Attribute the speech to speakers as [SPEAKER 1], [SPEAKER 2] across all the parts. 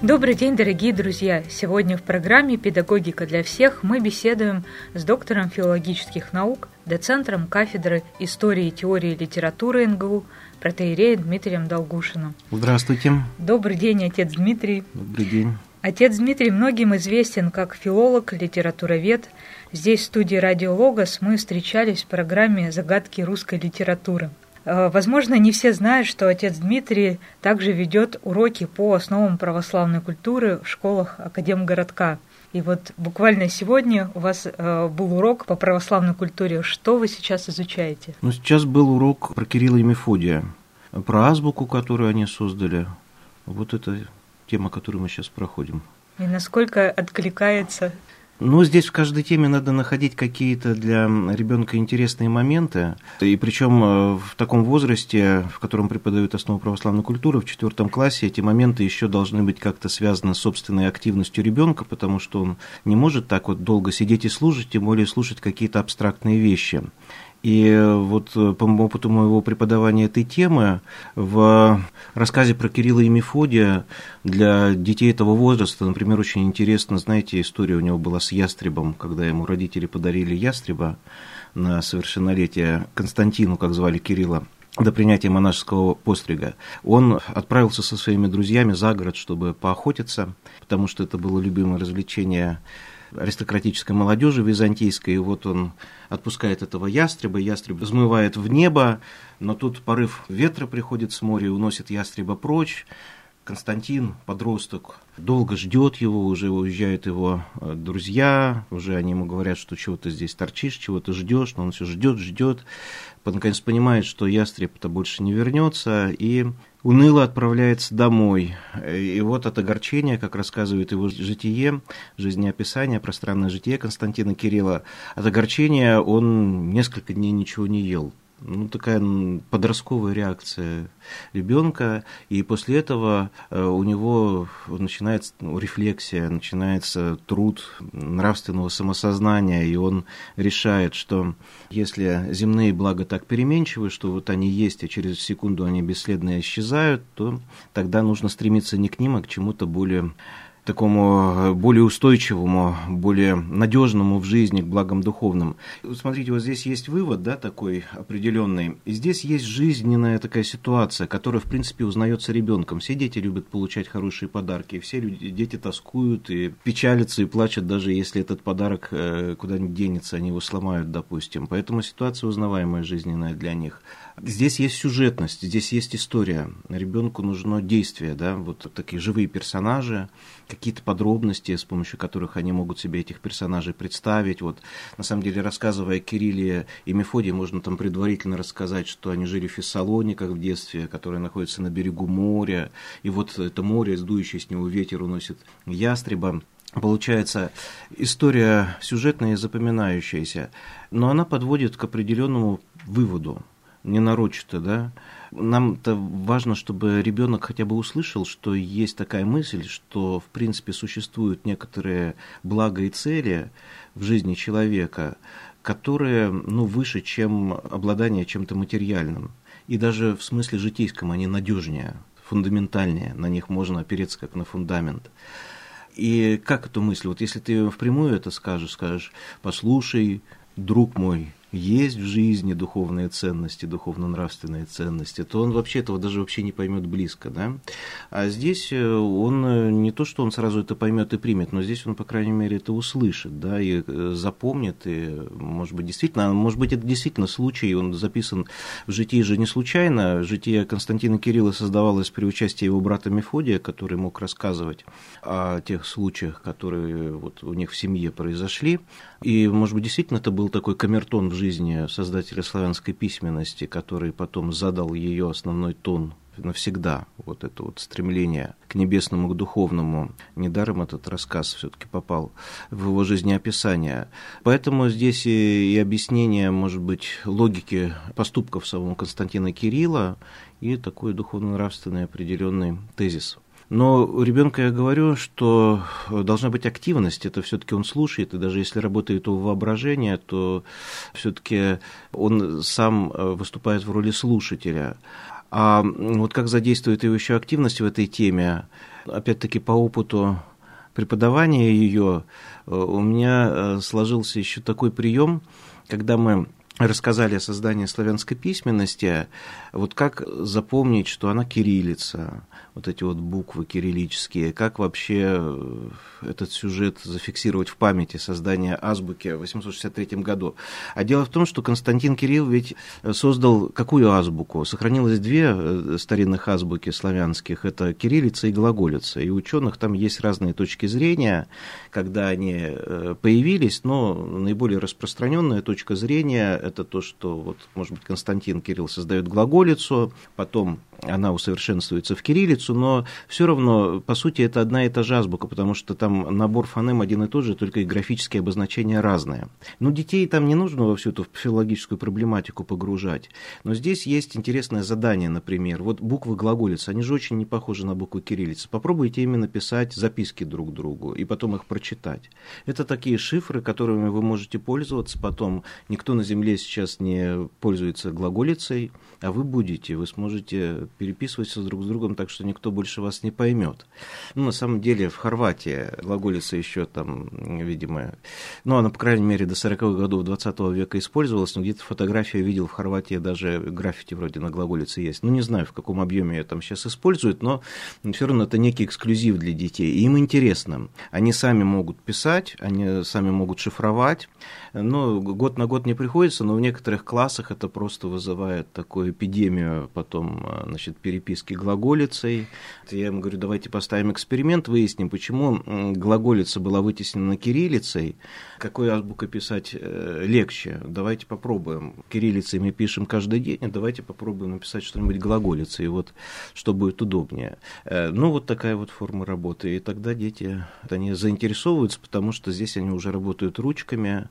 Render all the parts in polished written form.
[SPEAKER 1] Добрый день, дорогие друзья! Сегодня в программе «Педагогика для всех» мы беседуем с доктором филологических наук, доцентром кафедры истории и теории литературы НГУ, протоиереем Дмитрием Долгушиным.
[SPEAKER 2] Здравствуйте.
[SPEAKER 1] Добрый день, отец Дмитрий.
[SPEAKER 2] Добрый день.
[SPEAKER 1] Отец Дмитрий многим известен как филолог, литературовед. Здесь, в студии «Радио Логос», мы встречались в программе «Загадки русской литературы». Возможно, не все знают, что отец Дмитрий также ведет уроки по основам православной культуры в школах Академгородка. И вот буквально сегодня у вас был урок по православной культуре. Что вы сейчас изучаете?
[SPEAKER 2] Сейчас был урок про Кирилла и Мефодия, про азбуку, которую они создали. Вот это тема, которую мы сейчас проходим.
[SPEAKER 1] И насколько откликается?
[SPEAKER 2] Здесь в каждой теме надо находить какие-то для ребенка интересные моменты, и причем в таком возрасте, в котором преподают основу православной культуры, в 4 классе, эти моменты еще должны быть как-то связаны с собственной активностью ребенка, потому что он не может так вот долго сидеть и слушать, тем более слушать какие-то абстрактные вещи. И вот по опыту моего преподавания этой темы в рассказе про Кирилла и Мефодия для детей этого возраста, например, очень интересно, знаете, история у него была с ястребом, когда ему родители подарили ястреба на совершеннолетие Константину, как звали Кирилла, до принятия монашеского пострига. Он отправился со своими друзьями за город, чтобы поохотиться, потому что это было любимое развлечение аристократической молодежи византийской, и вот он отпускает этого ястреба, ястреб взмывает в небо, но тут порыв ветра приходит с моря и уносит ястреба прочь. Константин, подросток, долго ждет его, уже уезжают его друзья, уже они ему говорят, что чего ты здесь торчишь, чего ты ждешь, но он все ждет, наконец понимает, что ястреб-то больше не вернется, и уныло отправляется домой. И вот от огорчения, как рассказывает его житие, жизнеописание, пространное житие Константина Кирилла, от огорчения он несколько дней ничего не ел. Такая подростковая реакция ребенка, и после этого у него начинается рефлексия, начинается труд нравственного самосознания, и он решает, что если земные блага так переменчивы, что вот они есть, а через секунду они бесследно исчезают, то тогда нужно стремиться не к ним, а к чему-то более такому более устойчивому, более надежному в жизни, к благам духовным. Смотрите, вот здесь есть вывод, да, такой определенный. И здесь есть жизненная такая ситуация, которая, в принципе, узнается ребенком. Все дети любят получать хорошие подарки, все дети тоскуют и печалятся и плачут, даже если этот подарок куда-нибудь денется, они его сломают, допустим. Поэтому ситуация узнаваемая, жизненная для них. Здесь есть сюжетность, здесь есть история. Ребенку нужно действие, да, вот такие живые персонажи, какие-то подробности, с помощью которых они могут себе этих персонажей представить. Вот, на самом деле, рассказывая о Кирилле и Мефодии, можно там предварительно рассказать, что они жили в Фессалониках в детстве, которое находится на берегу моря, и вот это море, сдующий с него ветер, уносит ястреба. Получается, история сюжетная и запоминающаяся, но она подводит к определенному выводу. Не нарочито, да. Нам-то важно, чтобы ребенок хотя бы услышал, что есть такая мысль, что, в принципе, существуют некоторые блага и цели в жизни человека, которые, выше, чем обладание чем-то материальным. И даже в смысле житейском они надежнее, фундаментальнее, на них можно опереться как на фундамент. И как эту мысль? Вот если ты впрямую это скажешь, послушай, друг мой, есть в жизни духовные ценности, духовно-нравственные ценности, то он вообще этого даже вообще не поймет близко, да? А здесь он не то, что он сразу это поймет и примет, но здесь он, по крайней мере, это услышит, да, и запомнит, и, может быть, это действительно случай, он записан в житии же не случайно. Житие Константина Кирилла создавалось при участии его брата Мефодия, который мог рассказывать о тех случаях, которые вот у них в семье произошли, и, может быть, действительно это был такой камертон в жизни создателя славянской письменности, который потом задал ее основной тон навсегда, вот это вот стремление к небесному, к духовному. Недаром этот рассказ все-таки попал в его жизнеописание. Поэтому здесь и объяснение, может быть, логики поступков самого Константина Кирилла и такой духовно-нравственный определенный тезис. Но у ребенка я говорю, что должна быть активность, это все-таки он слушает, и даже если работает его воображение, то все-таки он сам выступает в роли слушателя. А вот как задействует его еще активность в этой теме, опять-таки по опыту преподавания ее, у меня сложился еще такой прием, когда мы рассказали о создании славянской письменности, вот как запомнить, что она кириллица, вот эти вот буквы кириллические, как вообще этот сюжет зафиксировать в памяти создания азбуки в 863 году. А дело в том, что Константин Кирилл ведь создал какую азбуку? Сохранилось две старинных азбуки славянских, это кириллица и глаголица, и у ученых там есть разные точки зрения, когда они появились, но наиболее распространенная точка зрения – это то, что, вот, может быть, Константин Кирилл создает глаголицу, потом она усовершенствуется в кириллицу, но все равно, по сути, это одна и та же азбука, потому что там набор фонем один и тот же, только и графические обозначения разные. Ну, детей там не нужно во всю эту филологическую проблематику погружать, но здесь есть интересное задание, например, вот буквы глаголицы, они же очень не похожи на буквы кириллицы. Попробуйте именно писать записки друг другу и потом их прочитать. Это такие шифры, которыми вы можете пользоваться потом. Никто на земле сейчас не пользуется глаголицей, а вы будете, вы сможете переписываться друг с другом так, что никто больше вас не поймет. Ну, на самом деле, в Хорватии глаголица еще там, видимо, ну, она, по крайней мере, до 40-х годов 20 века использовалась, но где-то фотографию я видел в Хорватии, даже граффити вроде на глаголице есть. Ну, не знаю, в каком объеме ее там сейчас используют, но все равно это некий эксклюзив для детей. И им интересно. Они сами могут писать, они сами могут шифровать. Ну, год на год не приходится, но в некоторых классах это просто вызывает такую эпидемию потом, значит, переписки глаголицей. Я им говорю, давайте поставим эксперимент, выясним, почему глаголица была вытеснена кириллицей, какой азбукой писать легче. Давайте попробуем. Кириллицей мы пишем каждый день, а давайте попробуем написать что-нибудь глаголицей, вот, что будет удобнее. Ну, вот такая вот форма работы. И тогда дети, они заинтересовываются, потому что здесь они уже работают ручками.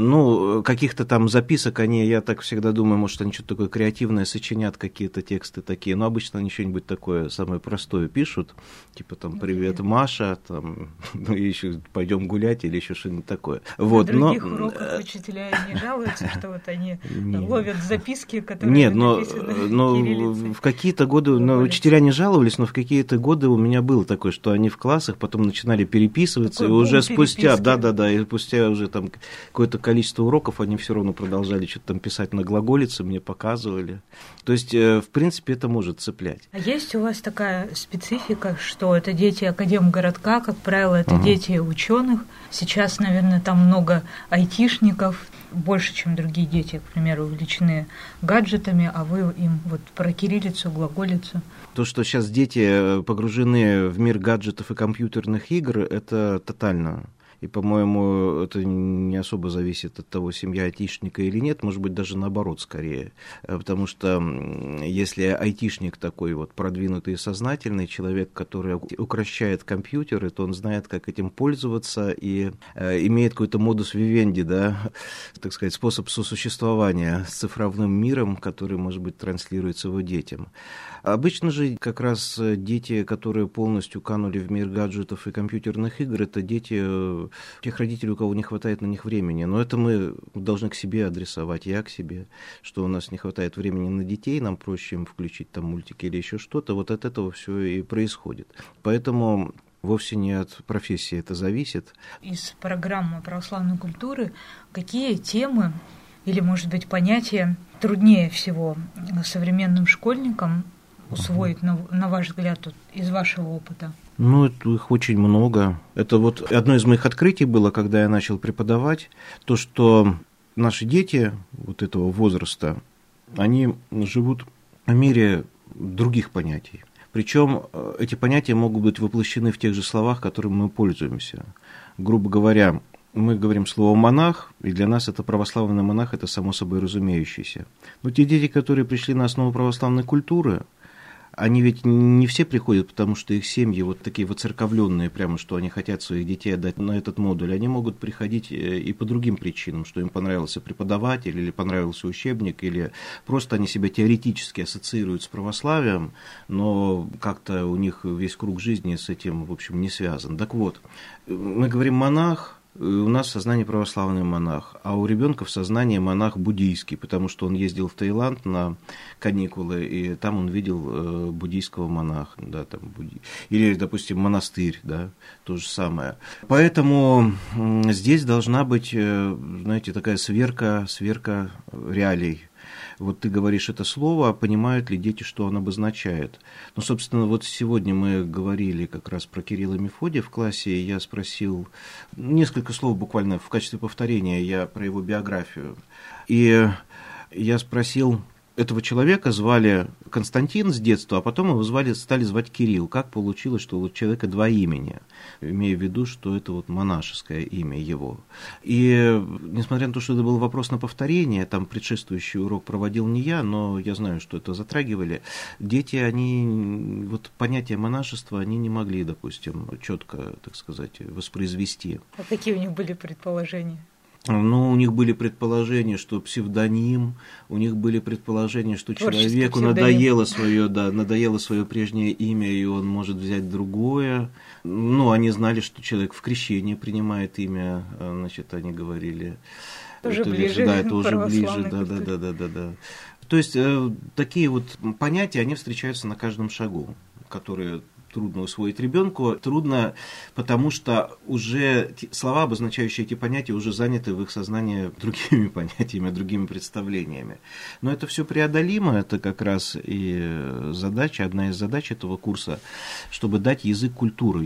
[SPEAKER 2] Ну, каких-то там записок они, я так всегда думаю, может, они что-то такое креативное сочинят, какие-то тексты такие, но обычно они что-нибудь такое самое простое пишут, типа там «Привет, Маша», там, ну, и еще «Пойдем гулять» или еще что-нибудь такое. Вот,
[SPEAKER 1] на других уроках учителя не жалуются, что вот они ловят записки, которые
[SPEAKER 2] нет,
[SPEAKER 1] написаны
[SPEAKER 2] но в какие-то годы, учителя не жаловались, но в какие-то годы у меня было такое, что они в классах потом начинали переписываться, и уже спустя, да, и спустя уже там какое-то количество уроков они все равно продолжали что-то там писать на глаголице, мне показывали. То есть, в принципе, это может цеплять.
[SPEAKER 1] А есть у вас такая специфика, что это дети академгородка, как правило, это дети ученых. Сейчас, наверное, там много айтишников, больше, чем другие дети, к примеру, увлечены гаджетами, а вы им вот про кириллицу, глаголицу.
[SPEAKER 2] То, что сейчас дети погружены в мир гаджетов и компьютерных игр, это тотально. И, по-моему, это не особо зависит от того, семья айтишника или нет, может быть, даже наоборот скорее. Потому что если айтишник такой вот продвинутый и сознательный человек, который укращает компьютеры, то он знает, как этим пользоваться и имеет какой-то модус вивенди, да, так сказать, способ сосуществования с цифровым миром, который, может быть, транслируется его детям. Обычно же как раз дети, которые полностью канули в мир гаджетов и компьютерных игр, это дети тех родителей, у кого не хватает на них времени. Но это мы должны к себе адресовать, я к себе, что у нас не хватает времени на детей, нам проще им включить там мультики или еще что-то. Вот от этого все и происходит. Поэтому вовсе не от профессии это зависит.
[SPEAKER 1] Из программы православной культуры какие темы или, может быть, понятия труднее всего современным школьникам усвоить, на ваш взгляд, из вашего опыта?
[SPEAKER 2] Ну, их очень много. Это вот одно из моих открытий было, когда я начал преподавать, то, что наши дети вот этого возраста, они живут в мире других понятий. Причем эти понятия могут быть воплощены в тех же словах, которыми мы пользуемся. Грубо говоря, мы говорим слово «монах», и для нас это православный монах, это само собой разумеющийся. Но те дети, которые пришли на основу православной культуры, они ведь не все приходят, потому что их семьи вот такие воцерковленные, прямо что они хотят своих детей отдать на этот модуль. Они могут приходить и по другим причинам, что им понравился преподаватель, или понравился учебник, или просто они себя теоретически ассоциируют с православием, но как-то у них весь круг жизни с этим, в общем, не связан. Так вот, мы говорим «монах», У нас в сознании православный монах, а у ребенка в сознании монах буддийский, потому что он ездил в Таиланд на каникулы, и там он видел буддийского монаха, да, там, или, допустим, монастырь, да, то же самое. Поэтому здесь должна быть, знаете, такая сверка реалий. Вот ты говоришь это слово, а понимают ли дети, что оно обозначает? Ну, собственно, вот сегодня мы говорили как раз про Кирилла и Мефодия в классе, и я спросил несколько слов буквально в качестве повторения, я про его биографию. И я спросил, этого человека звали Константин с детства, а потом его стали звать Кирилл. Как получилось, что у человека два имени, имея в виду, что это вот монашеское имя его. И несмотря на то, что это был вопрос на повторение, там предшествующий урок проводил не я, но я знаю, что это затрагивали, дети, они вот понятие монашества, они не могли, допустим, четко, так сказать, воспроизвести.
[SPEAKER 1] А какие у них были предположения?
[SPEAKER 2] Ну, у них были предположения, что псевдоним, у них были предположения, что человеку надоело свое прежнее имя, и он может взять другое. Ну, они знали, что человек в крещении принимает имя, значит, они говорили.
[SPEAKER 1] Тоже
[SPEAKER 2] это
[SPEAKER 1] ближе,
[SPEAKER 2] да, это уже ближе, да. То есть, такие вот понятия, они встречаются на каждом шагу, которые трудно усвоить ребенку. Трудно, потому что уже слова, обозначающие эти понятия, уже заняты в их сознании другими понятиями, другими представлениями. Но это все преодолимо, это как раз и задача, одна из задач этого курса, чтобы дать язык культуры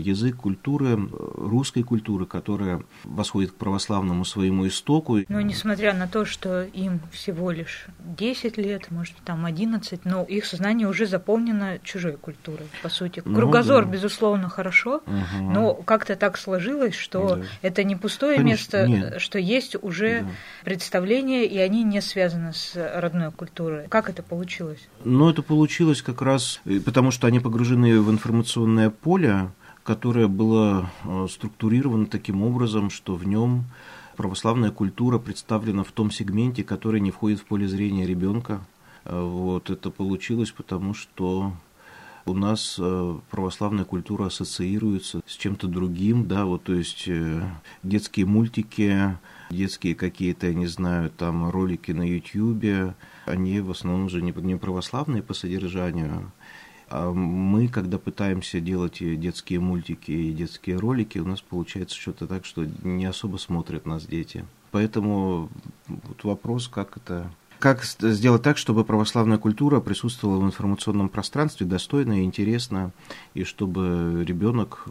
[SPEAKER 2] русской культуры, которая восходит к православному своему истоку.
[SPEAKER 1] Но несмотря на то, что им всего лишь 10 лет, может, там 11, но их сознание уже заполнено чужой культурой, по сути. Кругозор, безусловно, хорошо, но как-то так сложилось, что это не пустое место, что есть уже представления, и они не связаны с родной культурой. Как это получилось? Ну,
[SPEAKER 2] это получилось как раз потому, что они погружены в информационное поле, которое было структурировано таким образом, что в нем православная культура представлена в том сегменте, который не входит в поле зрения ребенка. Вот это получилось потому, что у нас православная культура ассоциируется с чем-то другим, да, вот, то есть детские мультики, детские какие-то, я не знаю, там ролики на Ютьюбе, они в основном же не православные по содержанию. А мы, когда пытаемся делать детские мультики и детские ролики, у нас получается что-то так, что не особо смотрят нас дети. Поэтому вот вопрос, как сделать так, чтобы православная культура присутствовала в информационном пространстве достойно и интересно, и чтобы ребенок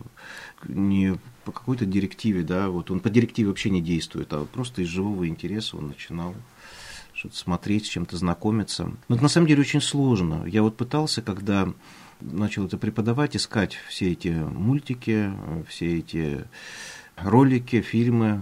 [SPEAKER 2] не по какой-то директиве, да, вот он по директиве вообще не действует, а просто из живого интереса он начинал что-то смотреть, с чем-то знакомиться. Но это на самом деле очень сложно. Я вот пытался, когда начал это преподавать, искать все эти мультики, все эти ролики, фильмы,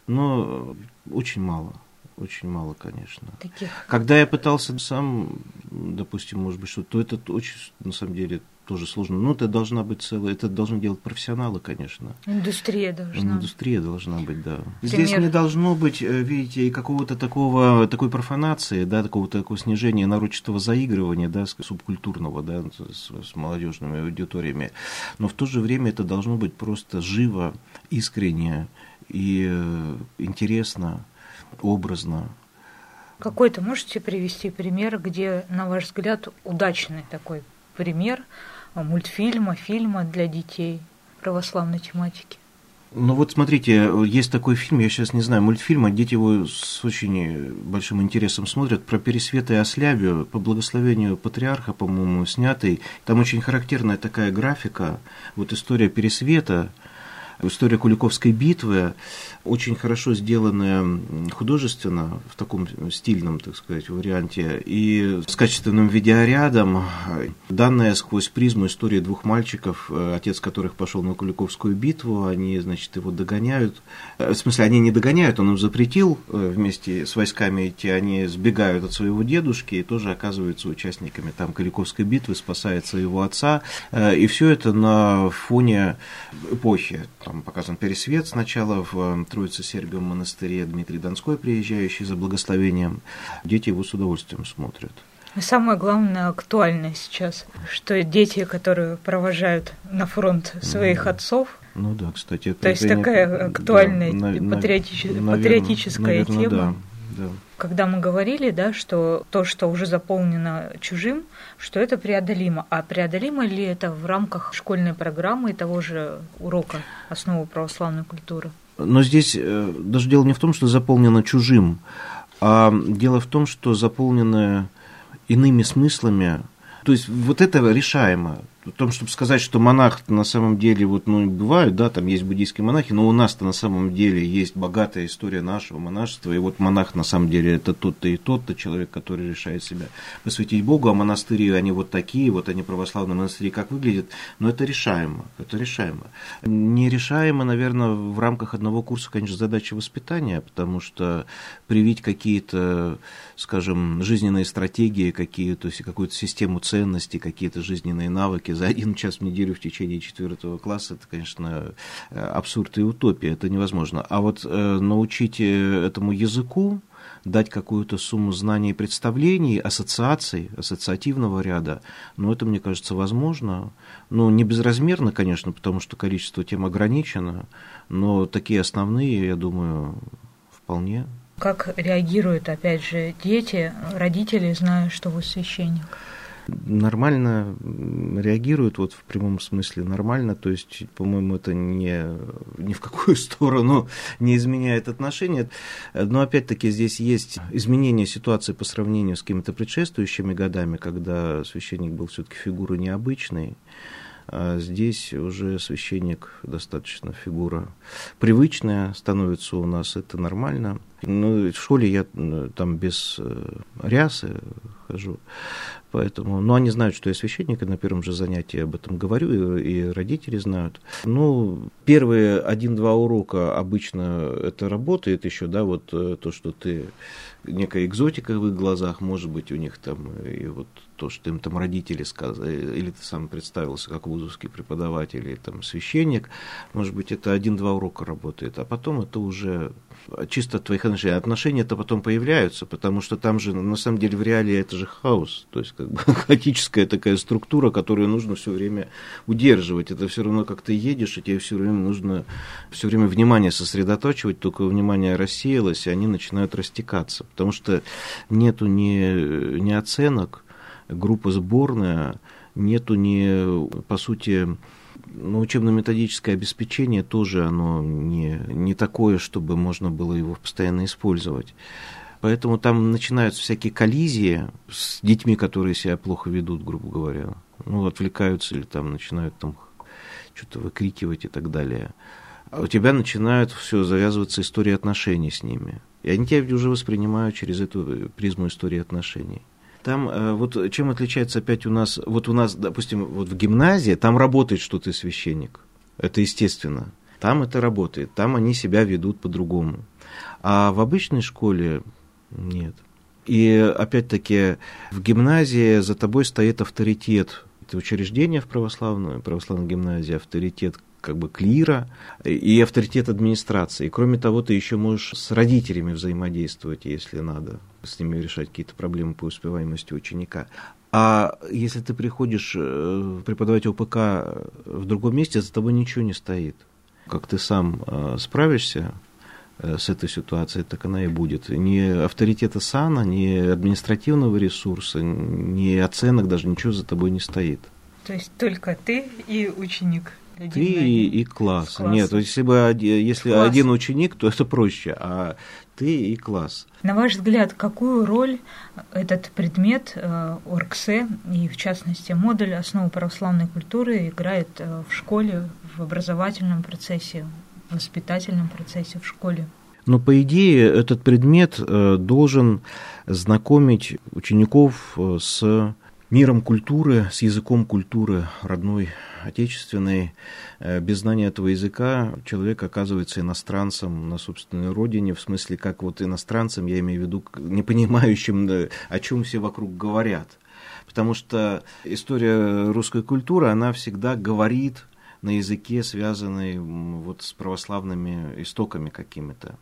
[SPEAKER 2] но очень мало. Очень мало, конечно. Когда я пытался сам, допустим, может быть, что-то, то это очень, на самом деле, тоже сложно. Но это должна быть это должны делать профессионалы, конечно.
[SPEAKER 1] Индустрия должна
[SPEAKER 2] быть, да. Здесь не должно быть, видите, и какого-то такой профанации, да, такого снижения нарочатого заигрывания, да, субкультурного, да, с молодежными аудиториями. Но в то же время это должно быть просто живо, искренне и интересно, образно.
[SPEAKER 1] Какой-то можете привести пример, где, на ваш взгляд, удачный такой пример мультфильма, фильма для детей православной тематики?
[SPEAKER 2] Ну вот смотрите, есть такой фильм, я сейчас не знаю, мультфильм, а дети его с очень большим интересом смотрят, про Пересвета и Ослябию, по благословению патриарха, по-моему, снятый. Там очень характерная такая графика, вот история Пересвета, история Куликовской битвы, очень хорошо сделанная художественно, в таком стильном, так сказать, варианте, и с качественным видеорядом, данная сквозь призму история двух мальчиков, отец которых пошел на Куликовскую битву, они, значит, его догоняют. В смысле, они не догоняют, он им запретил вместе с войсками идти, они сбегают от своего дедушки и тоже оказываются участниками там Куликовской битвы, спасает своего отца, и все это на фоне эпохи. Там показан Пересвет сначала в Троице-Сергиевом монастыре, Дмитрий Донской, приезжающий за благословением. Дети его с удовольствием смотрят.
[SPEAKER 1] Самое главное, актуальное сейчас, что дети, которые провожают на фронт своих отцов,
[SPEAKER 2] Ну да, кстати, это...
[SPEAKER 1] То есть такая актуальная патриотическая тема.
[SPEAKER 2] Да, да.
[SPEAKER 1] Когда мы говорили, да, что то, что уже заполнено чужим, что это преодолимо. А преодолимо ли это в рамках школьной программы и того же урока «Основы православной культуры»?
[SPEAKER 2] Но здесь даже дело не в том, что заполнено чужим, а дело в том, что заполнено иными смыслами. То есть вот это решаемо. В том, чтобы сказать, что монах на самом деле, вот, ну, бывают, да, там есть буддийские монахи, но у нас-то на самом деле есть богатая история нашего монашества, и вот монах на самом деле это тот-то и тот-то человек, который решает себя посвятить Богу, а монастыри, они вот такие, вот они православные монастыри, как выглядят, но это решаемо, это решаемо. Нерешаемо, наверное, в рамках одного курса, конечно, задача воспитания, потому что привить какие-то, скажем, жизненные стратегии, то есть какую-то систему ценностей, какие-то жизненные навыки за 1 час в неделю в течение 4 класса, это, конечно, абсурд и утопия, это невозможно. А вот научить этому языку, дать какую-то сумму знаний и представлений, ассоциаций, ассоциативного ряда, ну, это, мне кажется, возможно. Ну, не безразмерно, конечно, потому что количество тем ограничено, но такие основные, я думаю, вполне.
[SPEAKER 1] Как реагируют, опять же, дети, родители, зная, что вы священник?
[SPEAKER 2] Нормально реагируют, вот в прямом смысле нормально, то есть, по-моему, это ни в какую сторону не изменяет отношения, но опять-таки здесь есть изменение ситуации по сравнению с какими-то предшествующими годами, когда священник был все-таки фигурой необычной, а здесь уже священник достаточно фигура привычная становится у нас, это нормально. Ну, в школе я там без рясы хожу, поэтому, ну, они знают, что я священник, и на первом же занятии об этом говорю, и родители знают. Ну, первые 1-2 урока обычно это работает еще, да, вот то, что ты, некая экзотика в их глазах, может быть, у них там, и вот то, что им там родители сказали, или ты сам представился как вузовский преподаватель, или там священник, может быть, это 1-2 урока работает, а потом это уже чисто от твоих отношений. Отношения-то потом появляются, потому что там же, на самом деле, в реалии это же хаос, то есть, как бы, хаотическая такая структура, которую нужно все время удерживать. Это все равно, как ты едешь, и тебе все время нужно все время внимание сосредоточивать, только внимание рассеялось, и они начинают растекаться, потому что нету ни оценок, группа сборная, нету по сути, учебно-методическое обеспечение тоже оно не такое, чтобы можно было его постоянно использовать. Поэтому там начинаются всякие коллизии с детьми, которые себя плохо ведут, грубо говоря. Отвлекаются или там начинают там что-то выкрикивать и так далее. А у тебя начинают все завязываться истории отношений с ними. И они тебя уже воспринимают через эту призму истории отношений. Там вот чем отличается опять у нас, допустим, вот в гимназии, там работает, что ты священник. Это естественно. Там это работает, там они себя ведут по-другому. А в обычной школе нет. И опять-таки в гимназии за тобой стоит авторитет. Это учреждение в православной гимназии, авторитет как бы клира и авторитет администрации. И кроме того, ты еще можешь с родителями взаимодействовать, если надо, с ними решать какие-то проблемы по успеваемости ученика. А если ты приходишь преподавать ОПК в другом месте, за тобой ничего не стоит. Как ты сам справишься с этой ситуацией, так она и будет. Ни авторитета сана, ни административного ресурса, ни оценок, даже ничего за тобой не стоит.
[SPEAKER 1] То есть только ты и ученик?
[SPEAKER 2] Ты и класс. Нет, если один ученик, то это проще, а ты и класс.
[SPEAKER 1] На ваш взгляд, какую роль этот предмет ОРКСЭ и, в частности, модуль «Основы православной культуры» играет в школе, в образовательном процессе, в воспитательном процессе в школе?
[SPEAKER 2] Но, по идее, этот предмет должен знакомить учеников с миром культуры, с языком культуры родной, отечественной. Без знания этого языка человек оказывается иностранцем на собственной родине, в смысле, как вот иностранцем, я имею в виду, не понимающим, о чем все вокруг говорят. Потому что история русской культуры, она всегда говорит на языке, связанный вот с православными истоками какими-то.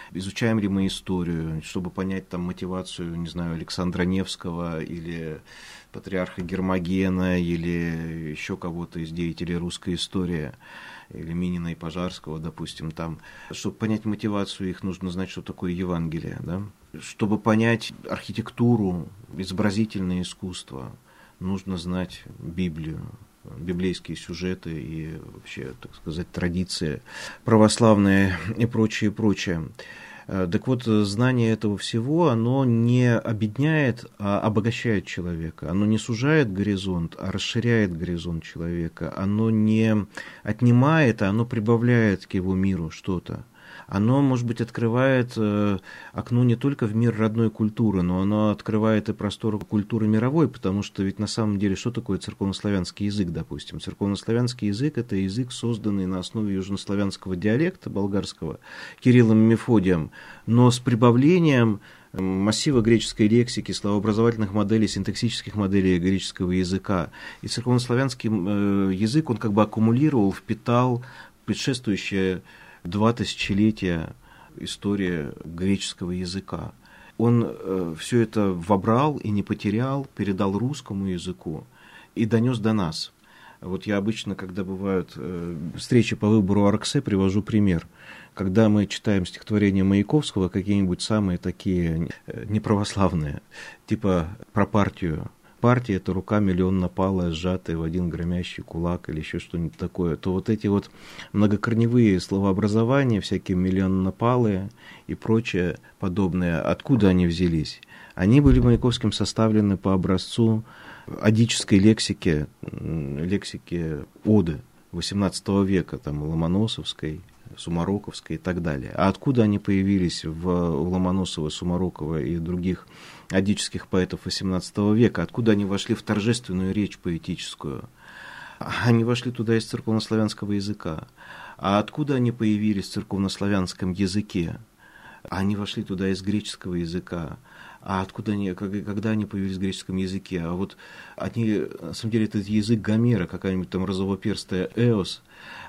[SPEAKER 2] изучаем ли мы историю, чтобы понять там мотивацию, не знаю, Александра Невского или патриарха Гермогена или еще кого-то из деятелей русской истории, или Минина и Пожарского, допустим, там. Чтобы понять мотивацию их, нужно знать, что такое Евангелие, да? Чтобы понять архитектуру, изобразительное искусство, нужно знать Библию, библейские сюжеты и вообще, так сказать, традиции православные и прочее, прочее. Так вот, знание этого всего, оно не обедняет, а обогащает человека. Оно не сужает горизонт, а расширяет горизонт человека. Оно не отнимает, а оно прибавляет к его миру что-то. Оно, может быть, открывает окно не только в мир родной культуры, но оно открывает и простор культуры мировой, потому что ведь на самом деле что такое церковнославянский язык, допустим? Церковнославянский язык – это язык, созданный на основе южнославянского диалекта болгарского Кириллом и Мефодием, но с прибавлением массива греческой лексики, словообразовательных моделей, синтаксических моделей греческого языка. И церковнославянский язык, он как бы аккумулировал, впитал предшествующее 2 тысячелетия истории греческого языка. Он все это вобрал и не потерял, передал русскому языку и донес до нас. Вот я обычно, когда бывают встречи по выбору Арксе, привожу пример. Когда мы читаем стихотворения Маяковского, какие-нибудь самые такие неправославные, типа про партию. Партия – это рука миллионнопалая, сжатая в один громящий кулак или еще что-нибудь такое, то вот эти вот многокорневые словообразования, всякие миллионнопалые и прочее подобное, откуда они взялись? Они были Маяковским составлены по образцу одической лексики оды XVIII века, там, Ломоносовской, Сумароковской и так далее. А откуда они появились у Ломоносова, Сумарокова и других одических поэтов XVIII века? Откуда они вошли в торжественную речь поэтическую? Они вошли туда из церковнославянского языка. А откуда они появились в церковнославянском языке? Они вошли туда из греческого языка. А откуда они, когда они появились в греческом языке? А вот они, на самом деле, это язык Гомера, какая-нибудь там розовоперстая Эос,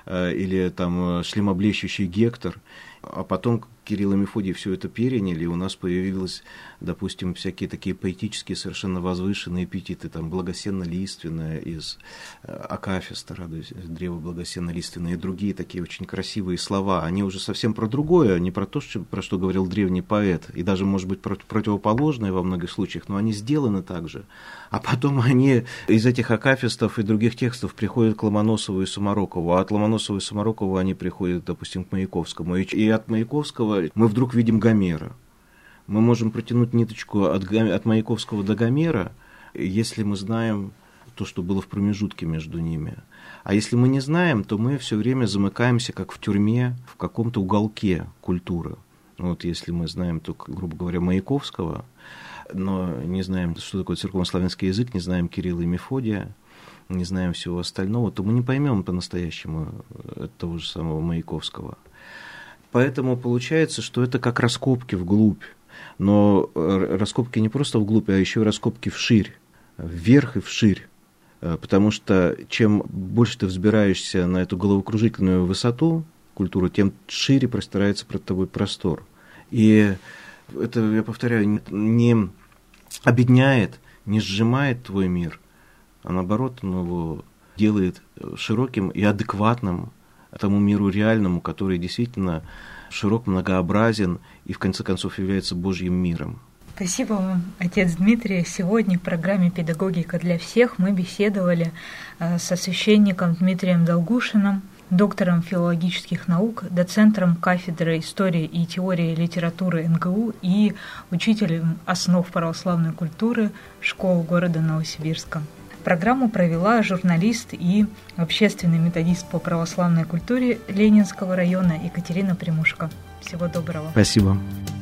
[SPEAKER 2] или там шлемоблещущий Гектор, а потом Кирилл и Мефодий все это переняли, и у нас появились, допустим, всякие такие поэтические, совершенно возвышенные эпитеты, там, благосенно-лиственное из Акафиста, древо благосенно-лиственное, и другие такие очень красивые слова. Они уже совсем про другое, не про то, про что говорил древний поэт, и даже, может быть, противоположные во многих случаях, но они сделаны так же. А потом они из этих акафистов и других текстов приходят к Ломоносову и Сумарокову, а от Ломоносова и Сумарокова они приходят, допустим, к Маяковскому. И от Маяковского мы вдруг видим Гомера. Мы можем протянуть ниточку от Маяковского до Гомера, если мы знаем то, что было в промежутке между ними. А если мы не знаем, то мы все время замыкаемся, как в тюрьме, в каком-то уголке культуры. Вот если мы знаем только, грубо говоря, Маяковского, но не знаем, что такое церковнославянский язык, не знаем Кирилла и Мефодия, не знаем всего остального, то мы не поймем по-настоящему того же самого Маяковского. Поэтому получается, что это как раскопки вглубь. Но раскопки не просто вглубь, а еще и раскопки вширь, вверх и вширь. Потому что чем больше ты взбираешься на эту головокружительную высоту культуры, тем шире простирается перед тобой простор. И это, я повторяю, не обедняет, не сжимает твой мир, а наоборот, он его делает широким и адекватным тому миру реальному, который действительно широк, многообразен и, в конце концов, является Божьим миром.
[SPEAKER 1] Спасибо вам, отец Дмитрий. Сегодня в программе «Педагогика для всех» мы беседовали со священником Дмитрием Долгушиным, доктором филологических наук, доцентром кафедры истории и теории литературы НГУ и учителем основ православной культуры школ города Новосибирска. Программу провела журналист и общественный методист по православной культуре Ленинского района Екатерина Примушко. Всего доброго.
[SPEAKER 2] Спасибо.